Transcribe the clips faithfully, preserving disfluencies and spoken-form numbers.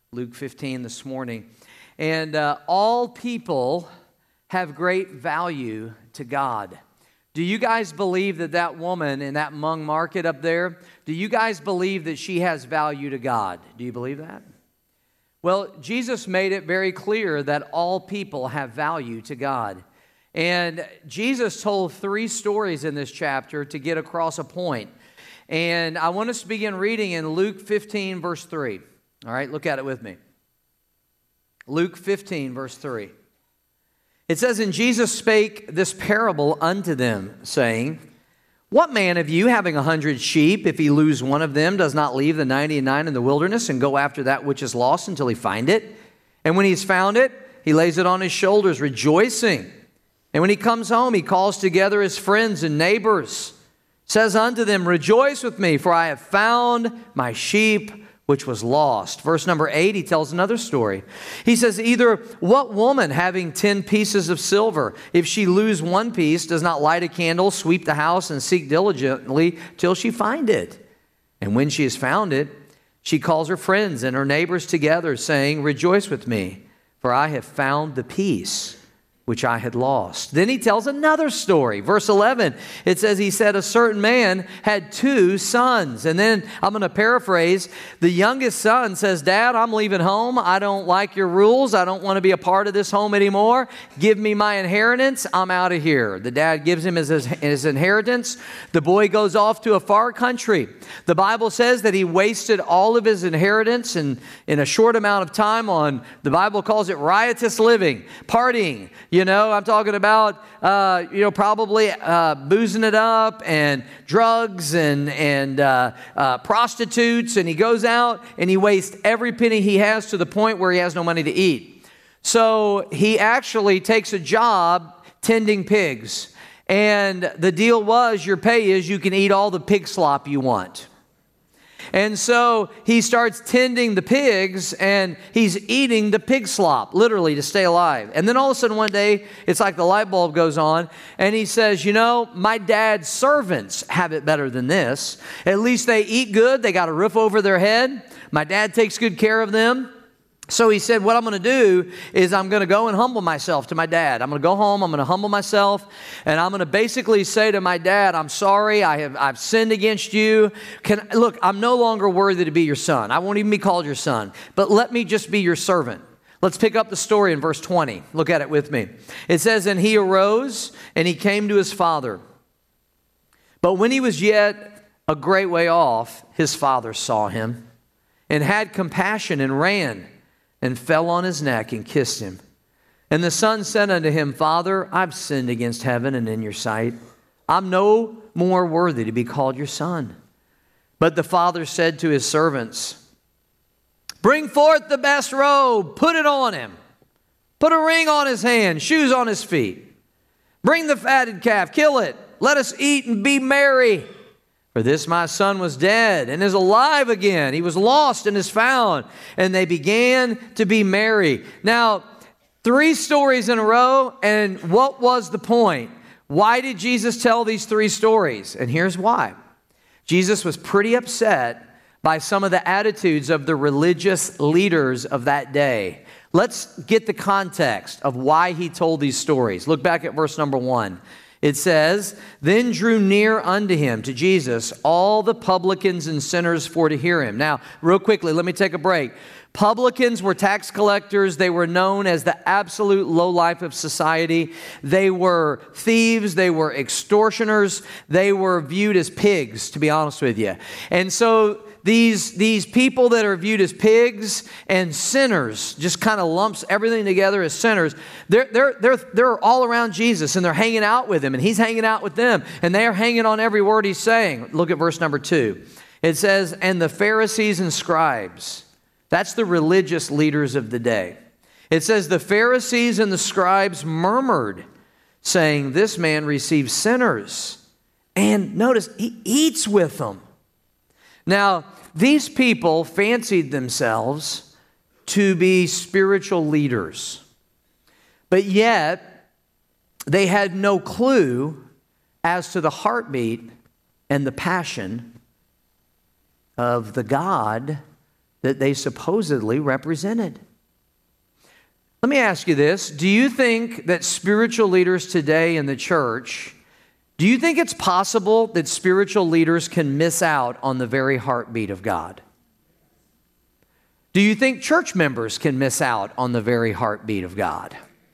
Luke fifteen this morning. And uh, all people have great value to God. Do you guys believe that that woman in that Mung Market up there, do you guys believe that she has value to God? Do you believe that? Well, Jesus made it very clear that all people have value to God. And Jesus told three stories in this chapter to get across a point. And I want us to begin reading in Luke fifteen, verse three. All right, look at it with me. Luke fifteen, verse three. It says, "And Jesus spake this parable unto them, saying, What man of you, having a hundred sheep, if he lose one of them, does not leave the ninety and nine in the wilderness and go after that which is lost until he find it? And when he's found it, he lays it on his shoulders, rejoicing. And when he comes home, he calls together his friends and neighbors, says unto them, Rejoice with me, for I have found my sheep which was lost." Verse number eight, he tells another story. He says, "Either what woman having ten pieces of silver, if she lose one piece, does not light a candle, sweep the house, and seek diligently till she find it? And when she has found it, she calls her friends and her neighbors together, saying, Rejoice with me, for I have found the piece which I had lost." Then he tells another story. Verse eleven, it says, he said, "A certain man had two sons." And then I'm going to paraphrase. The youngest son says, "Dad, I'm leaving home. I don't like your rules. I don't want to be a part of this home anymore. Give me my inheritance. I'm out of here." The dad gives him his, his inheritance. The boy goes off to a far country. The Bible says that he wasted all of his inheritance in, in a short amount of time on, the Bible calls it riotous living, partying. You know, I'm talking about, uh, you know, probably uh, boozing it up and drugs and, and uh, uh, prostitutes. And he goes out and he wastes every penny he has to the point where he has no money to eat. So he actually takes a job tending pigs. And the deal was, your pay is you can eat all the pig slop you want. And so he starts tending the pigs and he's eating the pig slop, literally, to stay alive. And then all of a sudden one day, it's like the light bulb goes on and he says, you know, my dad's servants have it better than this. At least they eat good. They got a roof over their head. My dad takes good care of them. So he said, what I'm going to do is I'm going to go and humble myself to my dad. I'm going to go home. I'm going to humble myself. And I'm going to basically say to my dad, I'm sorry. I have, I've sinned against you. Can, look, I'm no longer worthy to be your son. I won't even be called your son. But let me just be your servant. Let's pick up the story in verse twenty. Look at it with me. It says, "And he arose and he came to his father. But when he was yet a great way off, his father saw him and had compassion and ran and fell on his neck and kissed him. And the son said unto him, Father, I've sinned against heaven and in your sight. I'm no more worthy to be called your son. But the father said to his servants, Bring forth the best robe, put it on him. Put a ring on his hand, shoes on his feet. Bring the fatted calf, kill it. Let us eat and be merry. For this my son was dead and is alive again. He was lost and is found. And they began to be merry." Now, three stories in a row. And what was the point? Why did Jesus tell these three stories? And here's why. Jesus was pretty upset by some of the attitudes of the religious leaders of that day. Let's get the context of why he told these stories. Look back at verse number one. It says, "Then drew near unto him," to Jesus, "all the publicans and sinners for to hear him." Now, real quickly, let me take a break. Publicans were tax collectors. They were known as the absolute lowlife of society. They were thieves. They were extortioners. They were viewed as pigs, to be honest with you. And so These, these people that are viewed as pigs and sinners, just kind of lumps everything together as sinners, they're, they're, they're, they're all around Jesus and they're hanging out with him and he's hanging out with them and they are hanging on every word he's saying. Look at verse number two. It says, "And the Pharisees and scribes," that's the religious leaders of the day. It says, "The Pharisees and the scribes murmured, saying, This man receives sinners." And notice, he eats with them. Now, these people fancied themselves to be spiritual leaders, but yet they had no clue as to the heartbeat and the passion of the God that they supposedly represented. Let me ask you this. Do you think that spiritual leaders today in the church, do you think it's possible that spiritual leaders can miss out on the very heartbeat of God? Do you think church members can miss out on the very heartbeat of God?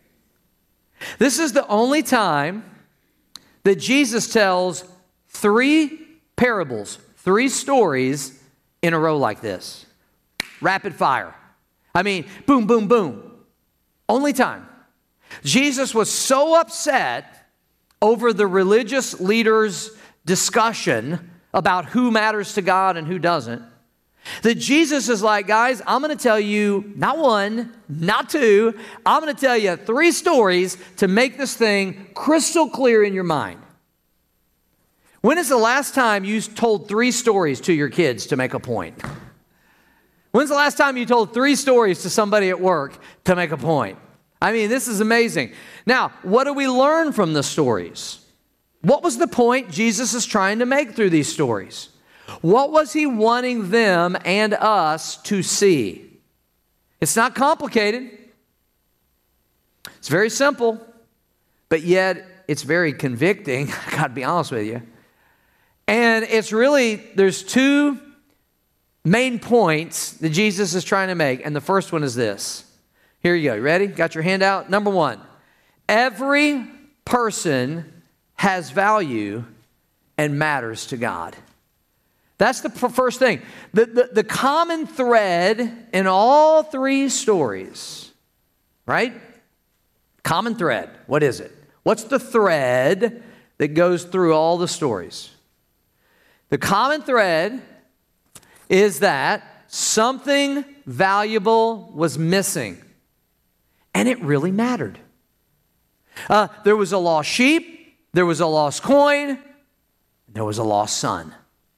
This is the only time that Jesus tells three parables, three stories in a row like this. Rapid fire. I mean, boom, boom, boom. Only time. Jesus was so upset over the religious leaders' discussion about who matters to God and who doesn't, that Jesus is like, guys, I'm going to tell you not one, not two, I'm going to tell you three stories to make this thing crystal clear in your mind. When is the last time you told three stories to your kids to make a point? When's the last time you told three stories to somebody at work to make a point? I mean, this is amazing. Now, what do we learn from the stories? What was the point Jesus is trying to make through these stories? What was he wanting them and us to see? It's not complicated. It's very simple, but yet it's very convicting. I got to be honest with you. And it's really, there's two main points that Jesus is trying to make. And the first one is this. Here you go. Ready? Got your hand out? Number one, every person has value and matters to God. That's the first thing. The, the, the common thread in all three stories, right? Common thread. What is it? What's the thread that goes through all the stories? The common thread is that something valuable was missing, and it really mattered. Uh, there was a lost sheep, there was a lost coin, there was a lost son.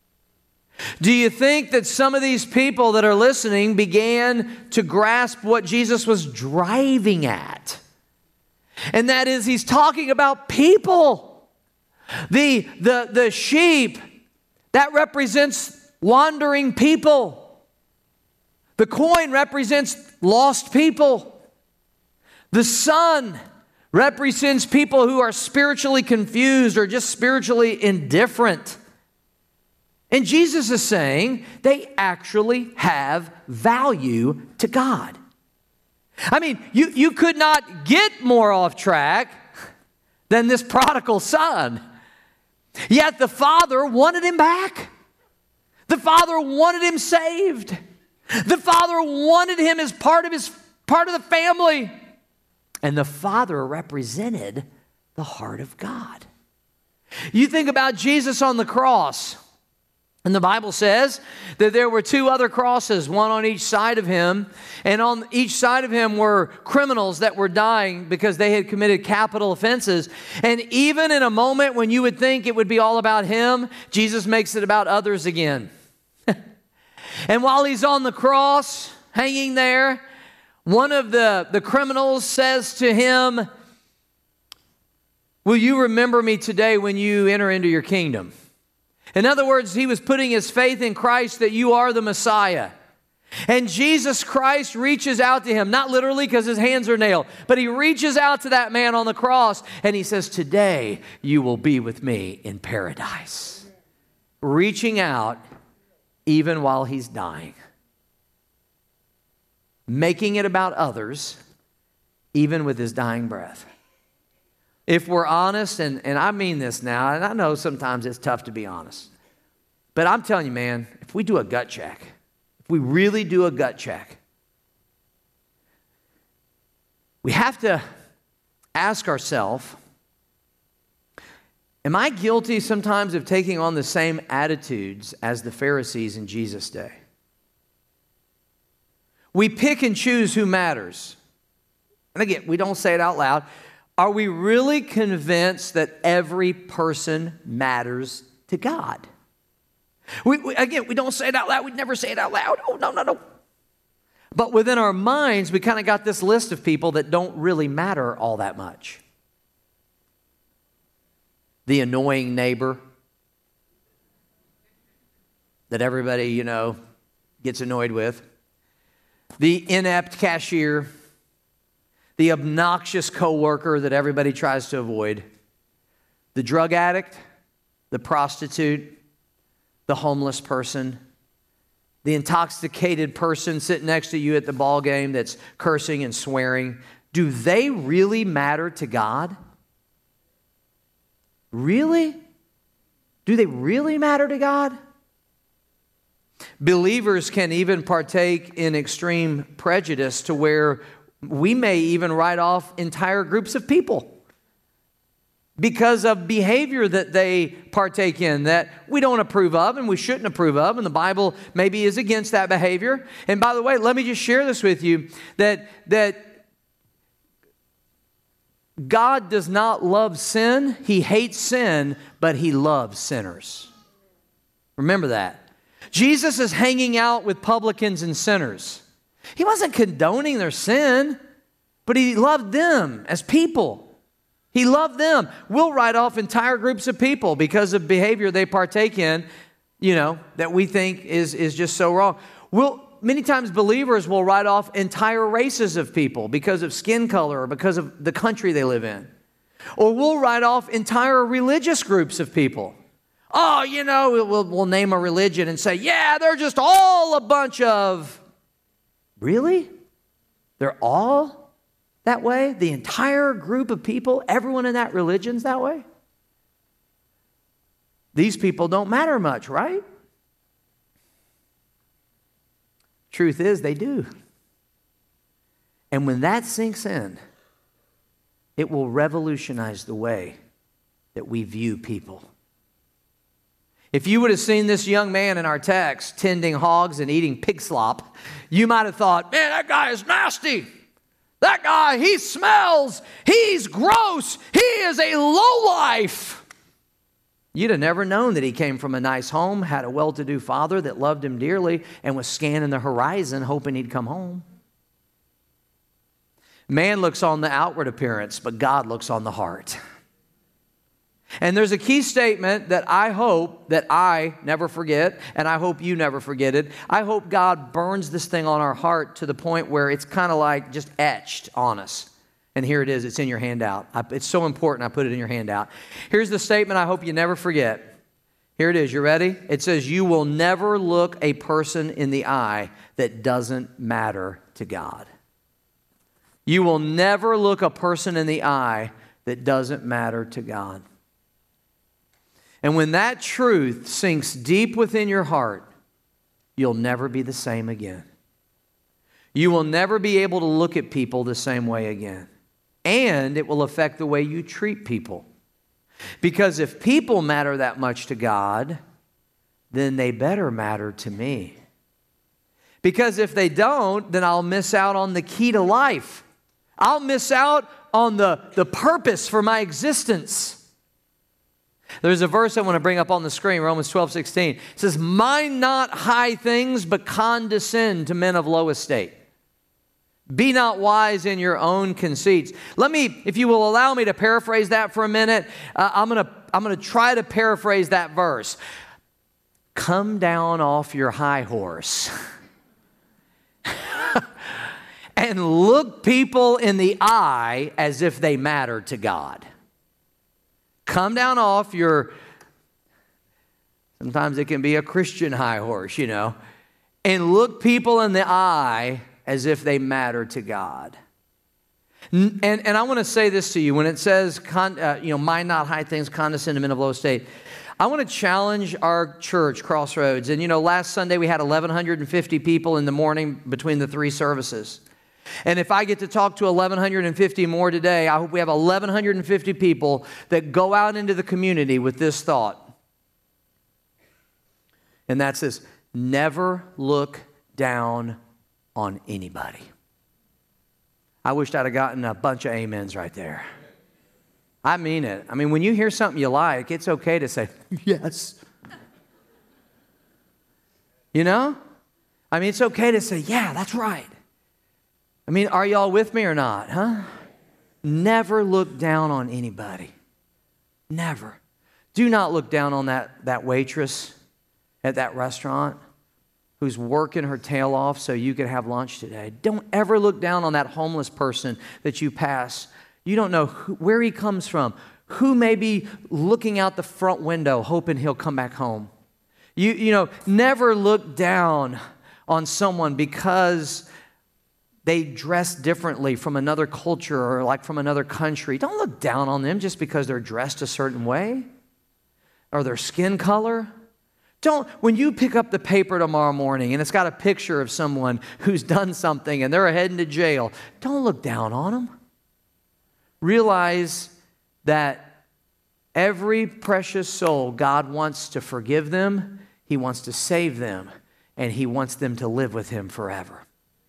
Do you think that some of these people that are listening began to grasp what Jesus was driving at? And that is, he's talking about people. The, the, the sheep, that represents wandering people. The coin represents lost people. The son represents people who are spiritually confused or just spiritually indifferent. And Jesus is saying they actually have value to God. I mean, you, you could not get more off track than this prodigal son. Yet the father wanted him back. The father wanted him saved. The father wanted him as part of his part of the family. And the father represented the heart of God. You think about Jesus on the cross. And the Bible says that there were two other crosses, one on each side of him. And on each side of him were criminals that were dying because they had committed capital offenses. And even in a moment when you would think it would be all about him, Jesus makes it about others again. And while he's on the cross, hanging there, one of the, the criminals says to him, "Will you remember me today when you enter into your kingdom?" In other words, he was putting his faith in Christ that you are the Messiah. And Jesus Christ reaches out to him, not literally because his hands are nailed, but he reaches out to that man on the cross and he says, "Today you will be with me in paradise." Reaching out even while he's dying. Making it about others even with his dying breath. If we're honest, and, and I mean this now, and I know sometimes it's tough to be honest, but I'm telling you, man, if we do a gut check, if we really do a gut check, we have to ask ourselves, am I guilty sometimes of taking on the same attitudes as the Pharisees in Jesus' day? We pick and choose who matters. And again, we don't say it out loud. Are we really convinced that every person matters to God? We, we, again, we don't say it out loud. We never say it out loud. Oh, no, no, no. But within our minds, we kind of got this list of people that don't really matter all that much. The annoying neighbor that everybody, you know, gets annoyed with. the inept cashier, the obnoxious coworker that everybody tries to avoid, the drug addict, the prostitute, the homeless person, the intoxicated person sitting next to you at the ball game that's cursing and swearing. Do they really matter to God? Really? Do they really matter to God? Believers can even partake in extreme prejudice to where we may even write off entire groups of people because of behavior that they partake in that we don't approve of and we shouldn't approve of, and the Bible maybe is against that behavior. And by the way, let me just share this with you, that, that God does not love sin. He hates sin, but He loves sinners. Remember that. Jesus is hanging out with publicans and sinners. He wasn't condoning their sin, but He loved them as people. He loved them. We'll write off entire groups of people because of behavior they partake in, you know, that we think is, is just so wrong. We'll, many times believers will write off entire races of people because of skin color or because of the country they live in. Or we'll write off entire religious groups of people. Oh, you know, we'll, we'll name a religion and say, yeah, they're just all a bunch of... Really? They're all that way? The entire group of people, everyone in that religion's that way? These people don't matter much, right? Truth is, they do. And when that sinks in, it will revolutionize the way that we view people. If you would have seen this young man in our text tending hogs and eating pig slop, you might have thought, man, that guy is nasty. That guy, he smells. He's gross. He is a lowlife. You'd have never known that he came from a nice home, had a well-to-do father that loved him dearly, and was scanning the horizon hoping he'd come home. Man looks on the outward appearance, but God looks on the heart. And there's a key statement that I hope that I never forget, and I hope you never forget it. I hope God burns this thing on our heart to the point where it's kind of like just etched on us. And here it is. It's in your handout. I, it's so important I put it in your handout. Here's the statement I hope you never forget. Here it is. You ready? It says, you will never look a person in the eye that doesn't matter to God. You will never look a person in the eye that doesn't matter to God. And when that truth sinks deep within your heart, you'll never be the same again. You will never be able to look at people the same way again. And it will affect the way you treat people. Because if people matter that much to God, then they better matter to me. Because if they don't, then I'll miss out on the key to life. I'll miss out on the, the purpose for my existence. There's a verse I want to bring up on the screen, Romans twelve sixteen. It says, mind not high things, but condescend to men of low estate. Be not wise in your own conceits. Let me, if you will allow me to paraphrase that for a minute, uh, I'm going to I'm going to try to paraphrase that verse. Come down off your high horse and look people in the eye as if they matter to God. Come down off your, sometimes it can be a Christian high horse, you know, and look people in the eye as if they matter to God. And, and I want to say this to you. When it says, con, uh, you know, mind not high things, condescend to men of low estate, I want to challenge our church, Crossroads. And, you know, last Sunday we had eleven fifty people in the morning between the three services. And if I get to talk to eleven fifty more today, I hope we have eleven fifty people that go out into the community with this thought. And that's this: never look down on anybody. I wished I'd have gotten a bunch of amens right there. I mean it. I mean, when you hear something you like, it's okay to say, yes. You know? I mean, it's okay to say, yeah, that's right. I mean, are y'all with me or not, huh? Never look down on anybody. Never. Do not look down on that, that waitress at that restaurant. who's working her tail off so you can have lunch today. Don't ever look down on that homeless person that you pass. You don't know who, where he comes from, who may be looking out the front window hoping he'll come back home. You, you know, never look down on someone because they dress differently from another culture or like from another country. Don't look down on them just because they're dressed a certain way or their skin color. Don't, when you pick up the paper tomorrow morning and it's got a picture of someone who's done something and they're heading to jail, don't look down on them. Realize that every precious soul, God wants to forgive them, He wants to save them, and He wants them to live with Him forever.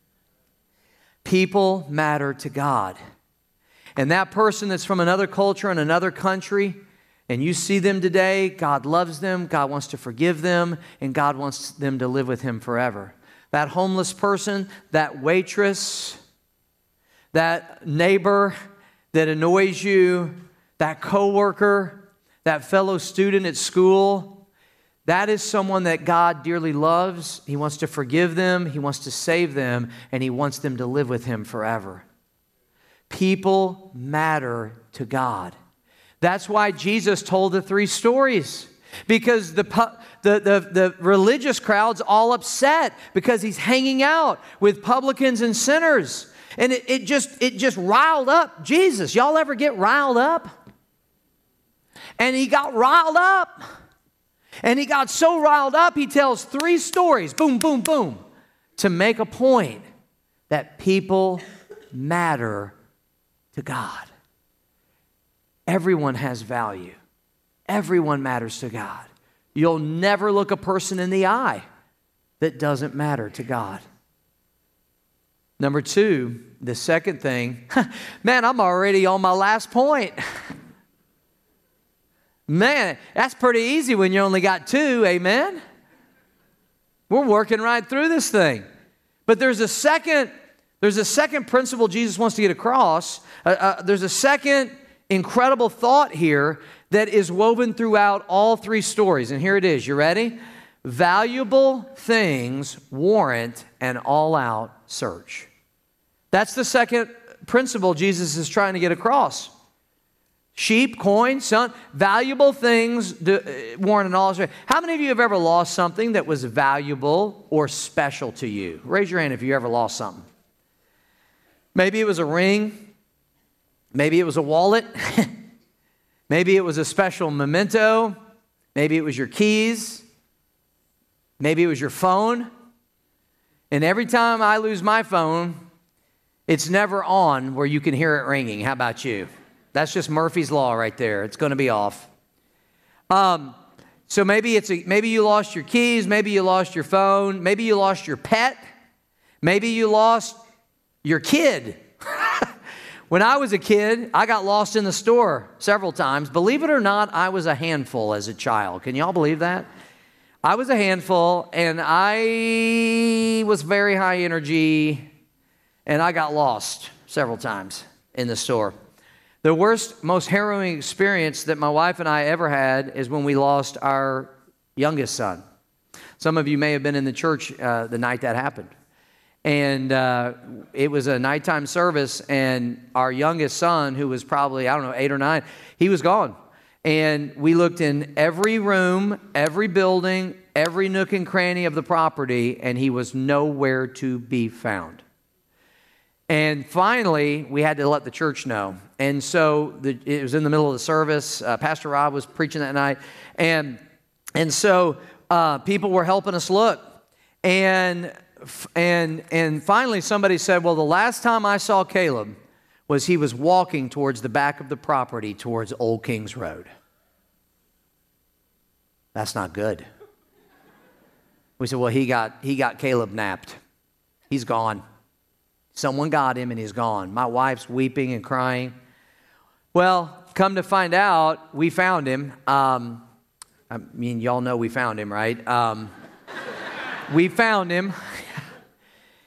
People matter to God. And that person that's from another culture and another country, and you see them today, God loves them, God wants to forgive them, and God wants them to live with Him forever. That homeless person, that waitress, that neighbor that annoys you, that coworker, that fellow student at school, that is someone that God dearly loves. He wants to forgive them, He wants to save them, and He wants them to live with Him forever. People matter to God. That's why Jesus told the three stories. Because the, the, the, the religious crowd's all upset because He's hanging out with publicans and sinners. And it, it, just, it just riled up Jesus. Y'all ever get riled up? And He got riled up. And He got so riled up, He tells three stories, boom, boom, boom, to make a point that people matter to God. Everyone has value. Everyone matters to God. You'll never look a person in the eye that doesn't matter to God. Number two, the second thing, man, I'm already on my last point. Man, that's pretty easy when you only got two, amen? We're working right through this thing. But there's a second, there's a second principle Jesus wants to get across. Uh, uh, there's a second incredible thought here that is woven throughout all three stories. And here it is. You ready? Valuable things warrant an all-out search. That's the second principle Jesus is trying to get across. Sheep, coin, son, valuable things do, uh, warrant an all-out search. How many of you have ever lost something that was valuable or special to you? Raise your hand if you ever lost something. Maybe it was a ring. Maybe it was a wallet. Maybe it was a special memento. Maybe it was your keys. Maybe it was your phone. And every time I lose my phone, it's never on where you can hear it ringing. How about you? That's just Murphy's Law right there. It's going to be off. Um, so maybe it's a, maybe you lost your keys. Maybe you lost your phone. Maybe you lost your pet. Maybe you lost your kid. When I was a kid, I got lost in the store several times. Believe it or not, I was a handful as a child. Can y'all believe that? I was a handful, and I was very high energy, and I got lost several times in the store. The worst, most harrowing experience that my wife and I ever had is when we lost our youngest son. Some of you may have been in the church uh, the night that happened. And uh, it was a nighttime service, and our youngest son, who was probably, I don't know, eight or nine, he was gone. And we looked in every room, every building, every nook and cranny of the property, and he was nowhere to be found. And finally, we had to let the church know. And so the, it was in the middle of the service. Uh, Pastor Rob was preaching that night. And, and so uh, people were helping us look. And... And and finally somebody said, well, the last time I saw Caleb was he was walking towards the back of the property towards Old Kings Road. That's not good. We said, well, he got he got Caleb napped. He's gone. Someone got him and he's gone. My wife's weeping and crying. Well, come to find out, we found him. Um, I mean, y'all know we found him, right? Um, we found him.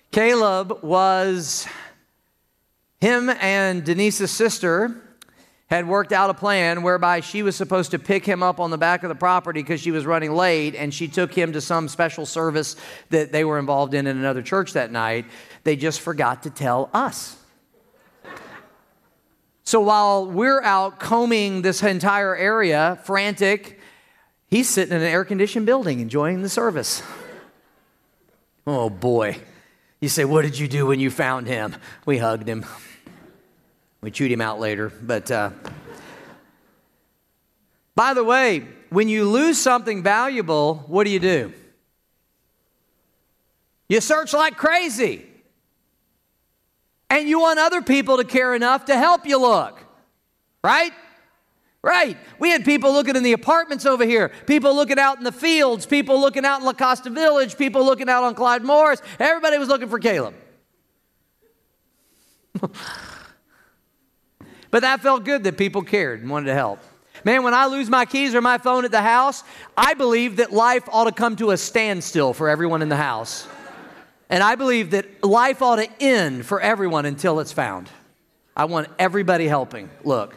Caleb was, him and Denise's sister had worked out a plan whereby she was supposed to pick him up on the back of the property because she was running late, and she took him to some special service that they were involved in in another church that night. They just forgot to tell us. So while we're out combing this entire area, frantic, he's sitting in an air-conditioned building enjoying the service. Oh, boy. You say, what did you do when you found him? We hugged him. We chewed him out later. But uh, by the way, when you lose something valuable, what do you do? You search like crazy. And you want other people to care enough to help you look. Right? Right. We had people looking in the apartments over here, people looking out in the fields, people looking out in La Costa Village, people looking out on Clyde Morris. Everybody was looking for Caleb. But that felt good that people cared and wanted to help. Man, when I lose my keys or my phone at the house, I believe that life ought to come to a standstill for everyone in the house. And I believe that life ought to end for everyone until it's found. I want everybody helping. Look.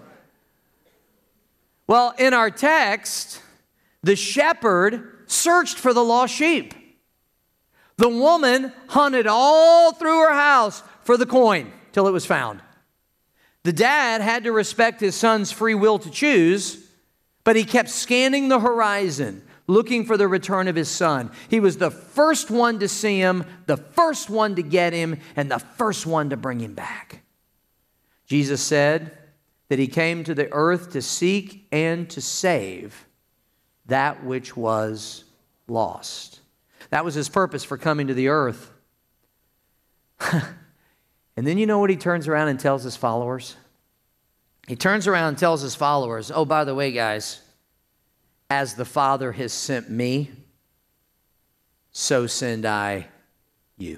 Well, in our text, the shepherd searched for the lost sheep. The woman hunted all through her house for the coin till it was found. The dad had to respect his son's free will to choose, but he kept scanning the horizon, looking for the return of his son. He was the first one to see him, the first one to get him, and the first one to bring him back. Jesus said that he came to the earth to seek and to save that which was lost. That was his purpose for coming to the earth. And then you know what he turns around and tells his followers? He turns around and tells his followers, oh, by the way, guys, as the Father has sent me, so send I you.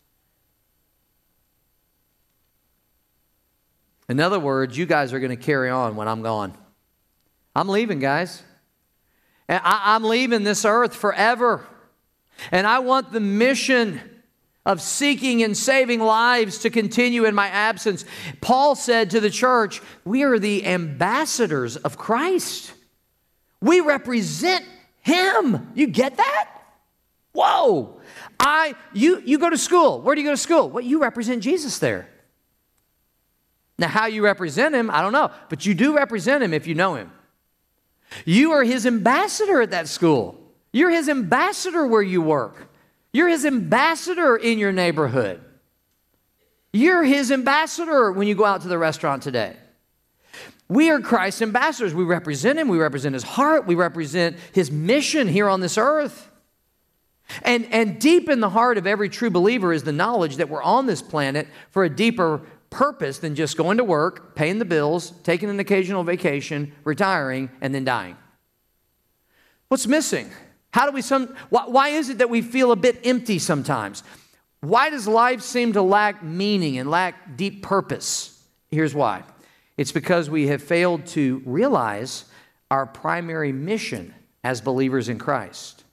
In other words, you guys are going to carry on when I'm gone. I'm leaving, guys. And I, I'm leaving this earth forever. And I want the mission of seeking and saving lives to continue in my absence. Paul said to the church, we are the ambassadors of Christ. We represent him. You get that? Whoa. I, you, you go to school. Where do you go to school? Well, you represent Jesus there. Now, how you represent him, I don't know. But you do represent him if you know him. You are his ambassador at that school. You're his ambassador where you work. You're his ambassador in your neighborhood. You're his ambassador when you go out to the restaurant today. We are Christ's ambassadors. We represent him. We represent his heart. We represent his mission here on this earth. And, and deep in the heart of every true believer is the knowledge that we're on this planet for a deeper purpose than just going to work, paying the bills, taking an occasional vacation, retiring, and then dying. What's missing? How do we some, why, why is it that we feel a bit empty sometimes? Why does life seem to lack meaning and lack deep purpose? Here's why. It's because we have failed to realize our primary mission as believers in Christ.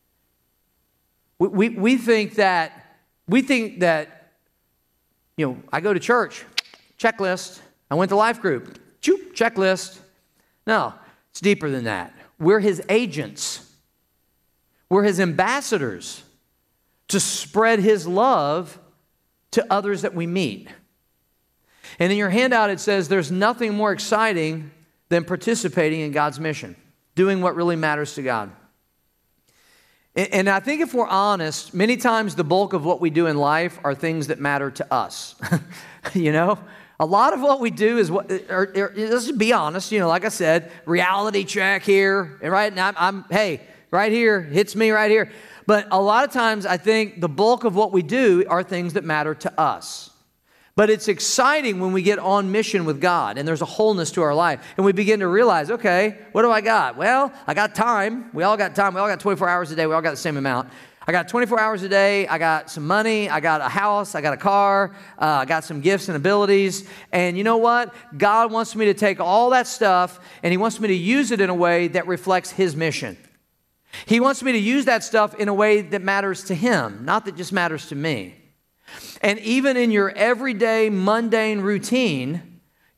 We, we, we think that, we think that, you know, I go to church, checklist. I went to life group, choop, checklist. No, it's deeper than that. We're his agents. We're his ambassadors to spread his love to others that we meet. And in your handout, it says there's nothing more exciting than participating in God's mission, doing what really matters to God. And I think if we're honest, many times the bulk of what we do in life are things that matter to us. You know, a lot of what we do is what, or, or, let's just be honest, you know, like I said, reality check here, and right now I'm, I'm hey, right here, hits me right here. But a lot of times I think the bulk of what we do are things that matter to us. But it's exciting when we get on mission with God and there's a wholeness to our life and we begin to realize, okay, what do I got? Well, I got time. We all got time. We all got twenty-four hours a day. We all got the same amount. I got twenty-four hours a day. I got some money. I got a house. I got a car. Uh, I got some gifts and abilities. And you know what? God wants me to take all that stuff and he wants me to use it in a way that reflects his mission. He wants me to use that stuff in a way that matters to him, not that just matters to me. And even in your everyday mundane routine,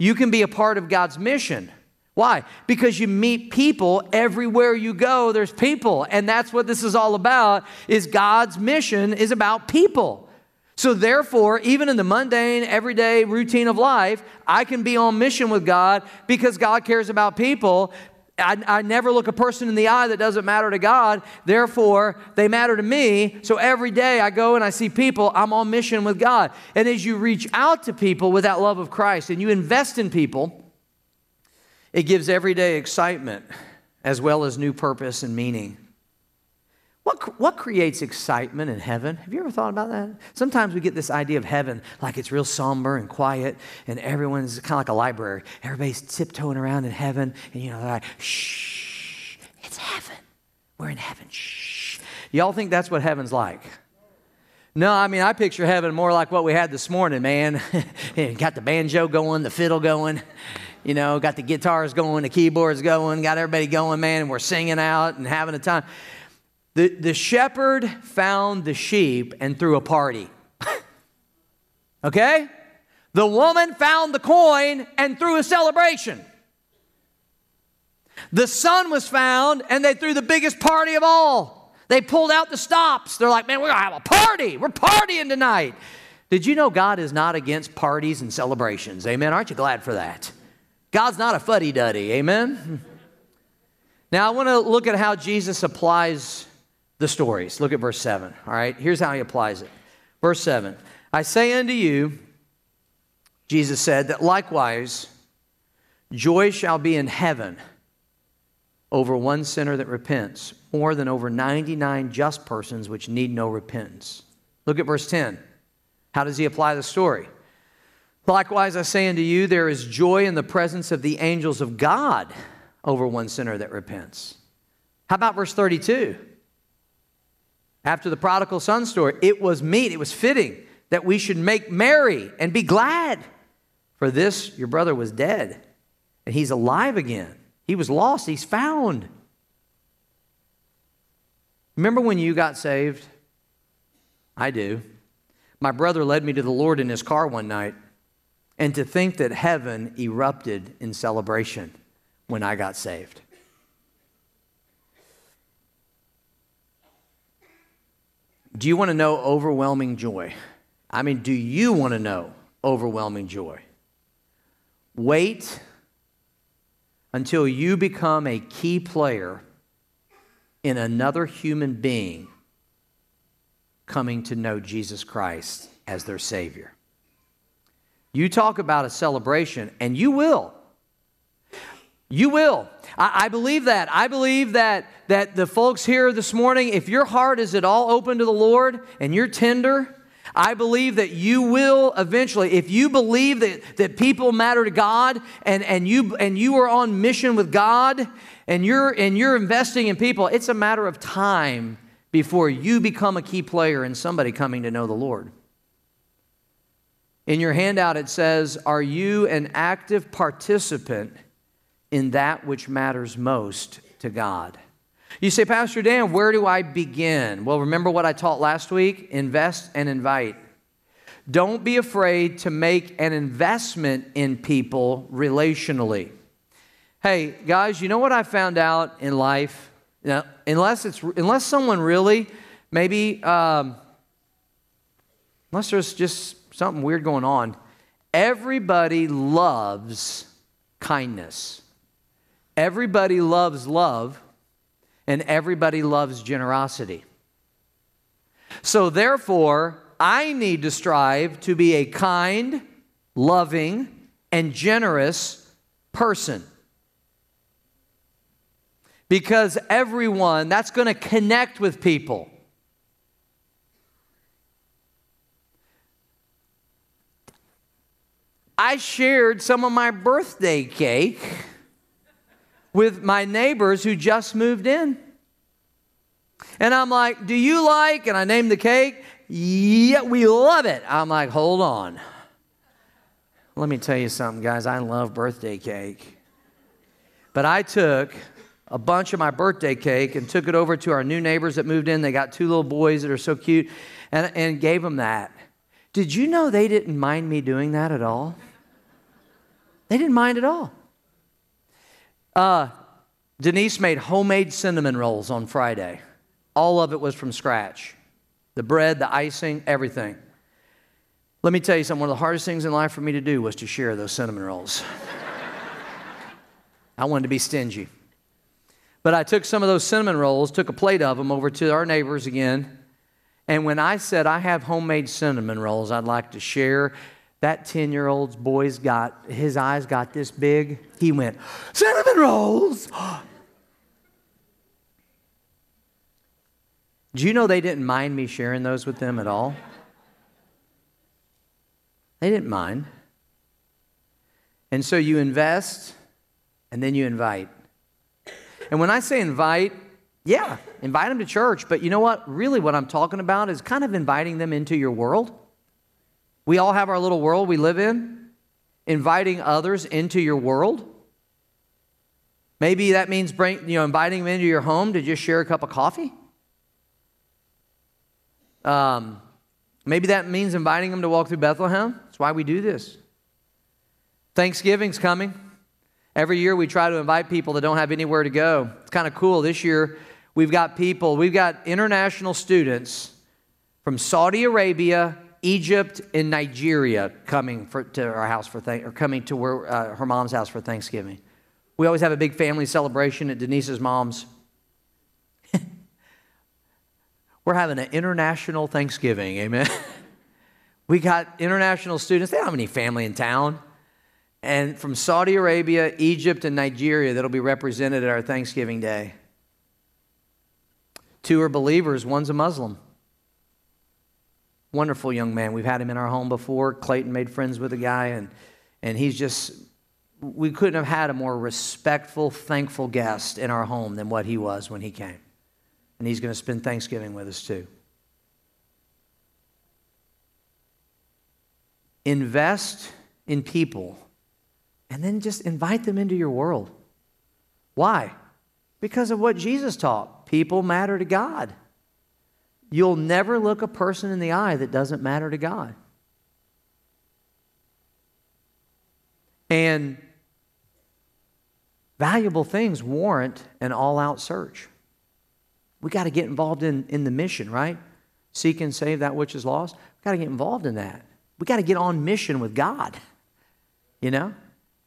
You can be a part of God's mission. Why? Because you meet people everywhere you go. There's people, and that's what this is all about. Is God's mission is about people. So therefore, even in the mundane, everyday routine of life, I can be on mission with God because God cares about people. I, I never look a person in the eye that doesn't matter to God. Therefore, they matter to me. So every day I go and I see people, I'm on mission with God. And as you reach out to people with that love of Christ and you invest in people, it gives everyday excitement as well as new purpose and meaning. What, what creates excitement in heaven? Have you ever thought about that? Sometimes we get this idea of heaven like it's real somber and quiet, and everyone's kind of like a library. Everybody's tiptoeing around in heaven, and you know, they're like, shh, it's heaven. We're in heaven, shh. Y'all think that's what heaven's like? No, I mean, I picture heaven more like what we had this morning, man. Got the banjo going, the fiddle going. You know, got the guitars going, the keyboards going, got everybody going, man, and we're singing out and having a time. The, the shepherd found the sheep and threw a party. Okay? The woman found the coin and threw a celebration. The son was found and they threw the biggest party of all. They pulled out the stops. They're like, man, we're going to have a party. We're partying tonight. Did you know God is not against parties and celebrations? Amen? Aren't you glad for that? God's not a fuddy-duddy, amen? Now, I want to look at how Jesus applies the stories. Look at verse seven, all right? Here's how he applies it. Verse seven, I say unto you, Jesus said, that likewise joy shall be in heaven over one sinner that repents, more than over ninety-nine just persons which need no repentance. Look at verse ten. How does he apply the story? Likewise, I say unto you, there is joy in the presence of the angels of God over one sinner that repents. How about verse thirty-two? After the prodigal son story, it was meet, it was fitting that we should make merry and be glad. For this, your brother was dead, and he's alive again. He was lost, he's found. Remember when you got saved? I do. My brother led me to the Lord in his car one night. And to think that heaven erupted in celebration when I got saved. Do you want to know overwhelming joy? I mean, do you want to know overwhelming joy? Wait until you become a key player in another human being coming to know Jesus Christ as their Savior. You talk about a celebration, and you will. You will. I, I believe that. I believe that, that the folks here this morning, if your heart is at all open to the Lord and you're tender, I believe that you will eventually, if you believe that, that people matter to God and, and, you, and you are on mission with God and you're, and you're investing in people, it's a matter of time before you become a key player in somebody coming to know the Lord. In your handout, it says, are you an active participant in that which matters most to God? You say, Pastor Dan, where do I begin? Well, remember what I taught last week? Invest and invite. Don't be afraid to make an investment in people relationally. Hey, guys, you know what I found out in life? Now, unless it's unless someone really, maybe, um, unless there's just something weird going on, everybody loves kindness. Everybody loves love, and everybody loves generosity. So therefore, I need to strive to be a kind, loving, and generous person. Because everyone, that's going to connect with people. I shared some of my birthday cake with my neighbors who just moved in. And I'm like, do you like, and I named the cake, yeah, we love it. I'm like, hold on. Let me tell you something, guys. I love birthday cake. But I took a bunch of my birthday cake and took it over to our new neighbors that moved in. They got two little boys that are so cute, and, and gave them that. Did you know they didn't mind me doing that at all? They didn't mind at all. Uh, Denise made homemade cinnamon rolls on Friday. All of it was from scratch. The bread, the icing, everything. Let me tell you something. One of the hardest things in life for me to do was to share those cinnamon rolls. I wanted to be stingy. But I took some of those cinnamon rolls, took a plate of them over to our neighbors again. And when I said, I have homemade cinnamon rolls I'd like to share, that ten-year-old's boy's got, his eyes got this big. He went, cinnamon rolls! Do you know they didn't mind me sharing those with them at all? They didn't mind. And so you invest, and then you invite. And when I say invite, yeah, invite them to church. But you know what? Really what I'm talking about is kind of inviting them into your world. We all have our little world we live in. Inviting others into your world. Maybe that means bring, you know, inviting them into your home to just share a cup of coffee. Um, maybe that means inviting them to walk through Bethlehem. That's why we do this. Thanksgiving's coming. Every year we try to invite people that don't have anywhere to go. It's kind of cool. This year we've got people, we've got international students from Saudi Arabia, Egypt, and Nigeria coming for, to our house for th- or coming to where, uh, her mom's house for Thanksgiving. We always have a big family celebration at Denise's mom's. We're having an international Thanksgiving, amen? We got international students. They don't have any family in town. And from Saudi Arabia, Egypt, and Nigeria that'll be represented at our Thanksgiving Day. Two are believers, one's a Muslim. Wonderful young man. We've had him in our home before. Clayton made friends with the guy, and, and he's just, we couldn't have had a more respectful, thankful guest in our home than what he was when he came. And he's going to spend Thanksgiving with us too. Invest in people and then just invite them into your world. Why? Because of what Jesus taught. People matter to God. You'll never look a person in the eye that doesn't matter to God. And valuable things warrant an all-out search. We got to get involved in, in the mission, right? Seek and save that which is lost. We got to get involved in that. We got to get on mission with God, you know?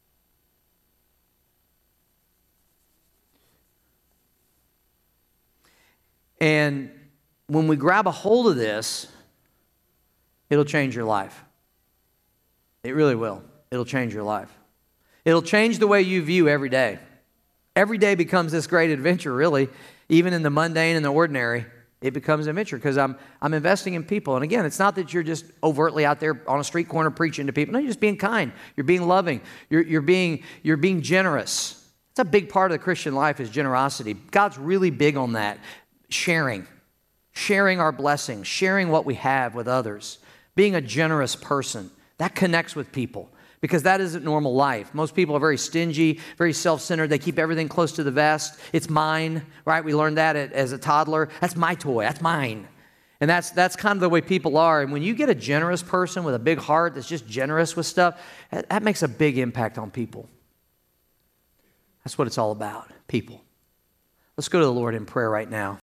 And when we grab a hold of this, it'll change your life. It really will. It'll change your life. It'll change the way you view every day. Every day becomes this great adventure, really. Even in the mundane and the ordinary, it becomes an adventure because I'm, I'm investing in people. And again, it's not that you're just overtly out there on a street corner preaching to people. No, you're just being kind. You're being loving. You're, you're, being, you're being generous. It's a big part of the Christian life is generosity. God's really big on that. Sharing. Sharing our blessings. Sharing what we have with others. Being a generous person. That connects with people. Because that isn't normal life. Most people are very stingy, very self-centered. They keep everything close to the vest. It's mine, right? We learned that as a toddler. That's my toy. That's mine. And that's that's kind of the way people are. And when you get a generous person with a big heart that's just generous with stuff, that, that makes a big impact on people. That's what it's all about, people. Let's go to the Lord in prayer right now.